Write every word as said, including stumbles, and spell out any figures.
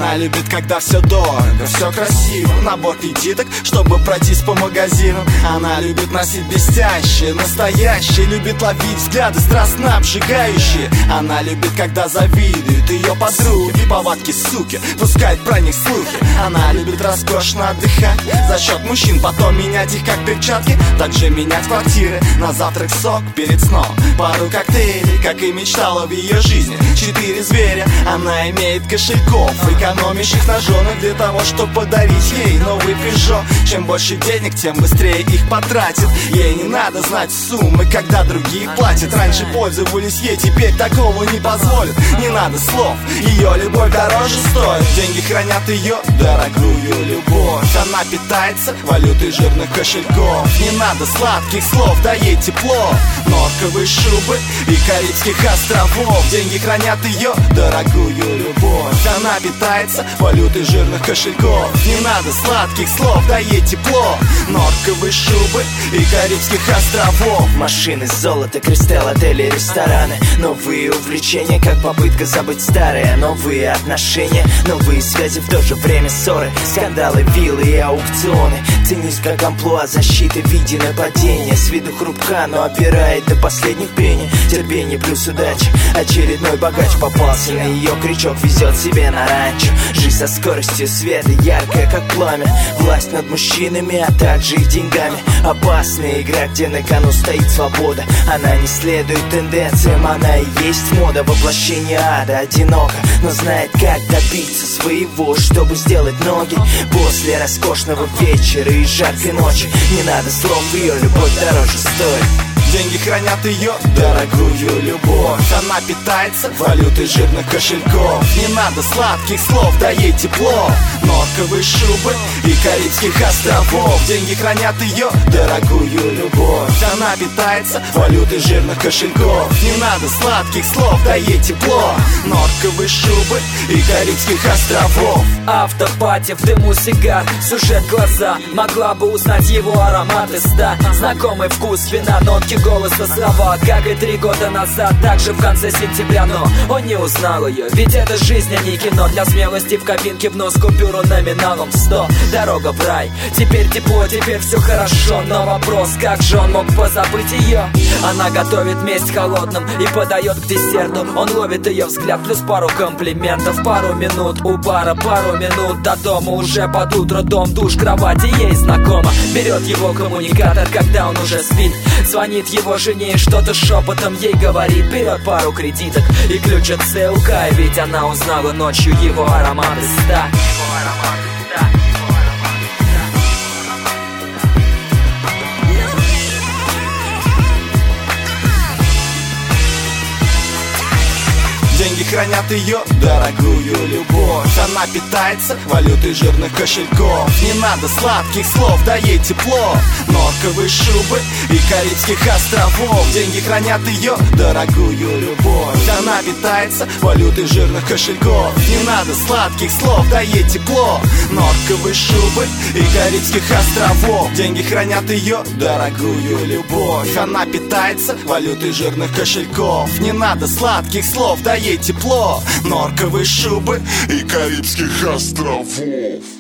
Она любит, когда все дорого, все красиво, набор пятиток, чтобы пройтись по магазинам. Она любит носить блестящее, настоящее, любит ловить взгляды страстно обжигающие. Она любит, когда завидуют ее подруги, повадки суки, пускает про них слухи. Она любит роскошно отдыхать за счет мужчин, потом менять их как перчатки, также менять квартиры, на завтрак сок перед сном, пару коктейлей, как и мечтала в ее жизни. Четыре зверя, она имеет кошельков, экономишь их на женах для того, чтобы подарить ей новый Peugeot. Чем больше денег, тем быстрее их потратит. Ей не надо знать суммы, когда другие платят. Раньше пользовались ей, теперь такого не позволят. Не надо слов, ее любовь дороже стоит. Деньги хранят ее дорогую любовь. Она питается валютой жирных кошельков. Не надо сладких слов, да ей тепло. Норковые шубы и Карибских островов. Деньги хранят ее дорогую любовь. Она питается валютой жирных кошельков. Не надо сладких слов, да ей тепло. Норковые шубы и Карибских островов. Машины, золото, кристалл, отели, рестораны. Новые увлечения, как попытка забыть старые. Новые отношения, новые связи, в то же время ссоры, скандалы, виллы и аукционы. Ценись как амплуа защиты в виде нападения. С виду хрупка, но опирает до последних пений. Терпение плюс удача. Очередной богач попался на ее крючок, везет себе на ранчо. Жизнь со скоростью света, яркая как пламя. Власть над мужчинами, а также их деньгами. Опасная игра, где на кону стоит свобода. Она не следует тенденциям, она и есть мода. Воплощение ада, одиноко, но знает, как добиться своего, чтобы сделать ноги после роскошного вечера и жаркой ночи. Не надо слов, ее любовь дороже стоит. Деньги хранят ее дорогую любовь. Она питается валютой жирных кошельков. Не надо сладких слов, да ей тепло. Норковые шубы и Карибских островов. Деньги хранят ее дорогую любовь. Она питается валютой жирных кошельков. Не надо сладких слов, да ей тепло. Норковые шубы и Карибских островов. Автопати в дыму сигар, сушат глаза. Могла бы узнать его аромат из ста. Знакомый вкус вина, нотки голоса, слова, как и три года назад, также в конце сентября. Но он не узнал ее, ведь это жизнь, а не кино. Для смелости в кабинке в нос купюру номиналом сто. Дорога в рай, теперь тепло, теперь все хорошо. Но вопрос, как же он мог позабыть ее? Она готовит месть холодным и подает к десерту. Он ловит ее взгляд, плюс пару комплиментов. Пару минут у бара, пару минут до дома. Уже под утро дом, душ, кровать, и ей знакомо. Берет его коммуникатор, когда он уже спит. Звонит его жене и что-то шепотом ей говорит. Берет пару кредиток и ключ от ЦЛК. Ведь она узнала ночью его аромат из ста. Деньги хранят ее дорогую любовь. Она питается валютой жирных кошельков. Не надо сладких слов, да ей тепло. Норковые шубы и Карибских островов. Деньги хранят ее дорогую любовь. Она питается валютой жирных кошельков. Не надо сладких слов, да ей тепло. Норковые шубы и Карибских островов. Деньги хранят ее дорогую любовь. Она питается валютой жирных кошельков. Не надо сладких слов, да ей тепло. Норковые шубы и Карибских островов.